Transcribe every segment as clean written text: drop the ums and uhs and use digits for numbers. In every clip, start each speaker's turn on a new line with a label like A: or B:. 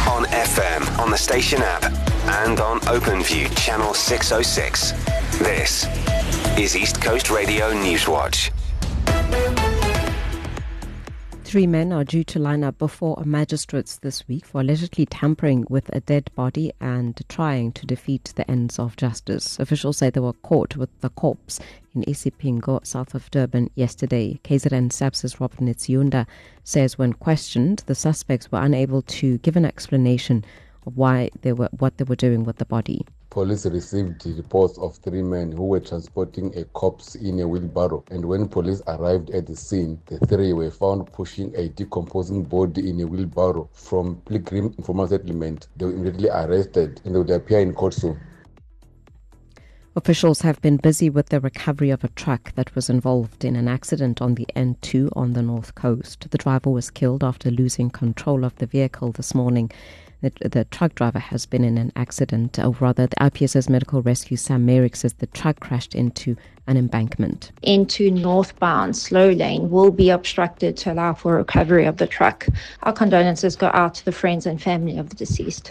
A: on FM, on the station app, and on OpenView channel 606. This is East Coast Radio Newswatch.
B: 3 men are due to line up before magistrates this week for allegedly tampering with a dead body and trying to defeat the ends of justice. Officials say they were caught with the corpse in Isipingo, south of Durban, yesterday. KZN SAPS's Robert Nitsyunda says when questioned, the suspects were unable to give an explanation of what they were doing with the body.
C: Police received reports of 3 men who were transporting a corpse in a wheelbarrow, and when police arrived at the scene, the 3 were found pushing a decomposing body in a wheelbarrow from Pilgrim Informal Settlement. They were immediately arrested and they would appear in court soon.
B: Officials have been busy with the recovery of a truck that was involved in an accident on the N2 on the North Coast. The driver was killed after losing control of the vehicle this morning. The truck driver has been in an accident, or rather the IPS's Medical Rescue Sam Merrick says the truck crashed into an embankment.
D: Into northbound slow lane will be obstructed to allow for recovery of the truck. Our condolences go out to the friends and family of the deceased.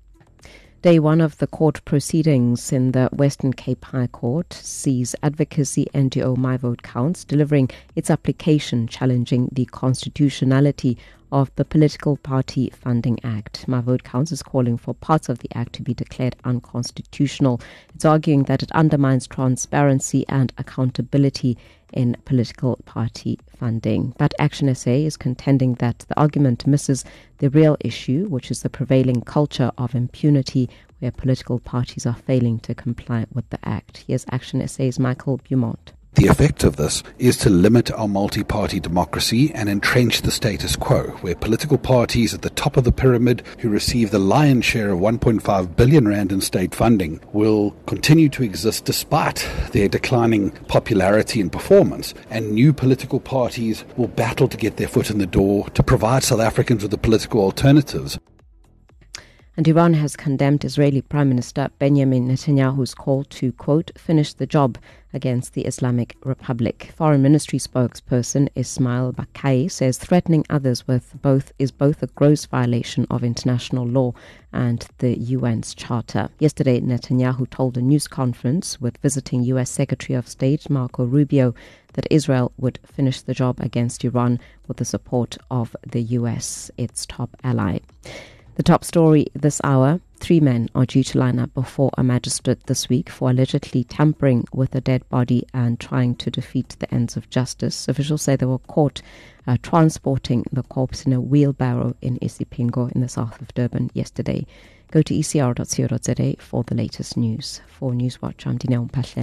B: Day 1 of the court proceedings in the Western Cape High Court sees advocacy NGO My Vote Counts delivering its application challenging the constitutionality of the Political Party Funding Act. My Vote Counts is calling for parts of the act to be declared unconstitutional. It's arguing that it undermines transparency and accountability in political party funding. But Action SA is contending that the argument misses the real issue, which is the prevailing culture of impunity where political parties are failing to comply with the act. Here's Action SA's Michael Beaumont.
E: The effect of this is to limit our multi-party democracy and entrench the status quo, where political parties at the top of the pyramid who receive the lion's share of 1.5 billion rand in state funding will continue to exist despite their declining popularity and performance, and new political parties will battle to get their foot in the door to provide South Africans with the political alternatives.
B: And Iran has condemned Israeli Prime Minister Benjamin Netanyahu's call to, quote, finish the job against the Islamic Republic. Foreign Ministry spokesperson Ismail Bakai says threatening others is both a gross violation of international law and the UN's charter. Yesterday, Netanyahu told a news conference with visiting U.S. Secretary of State Marco Rubio that Israel would finish the job against Iran with the support of the U.S., its top ally. The top story this hour, 3 men are due to line up before a magistrate this week for allegedly tampering with a dead body and trying to defeat the ends of justice. Officials say they were caught transporting the corpse in a wheelbarrow in Isipingo in the south of Durban yesterday. Go to ecr.co.za for the latest news. For Newswatch, I'm Dineo Mphahle.